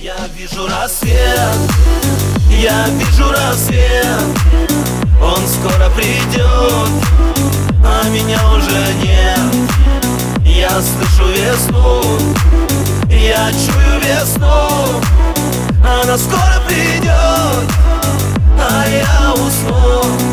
Я вижу рассвет, я вижу рассвет. Он скоро придет, а меня уже нет. Я слышу весну, я чую весну. Она скоро придет, а я усну.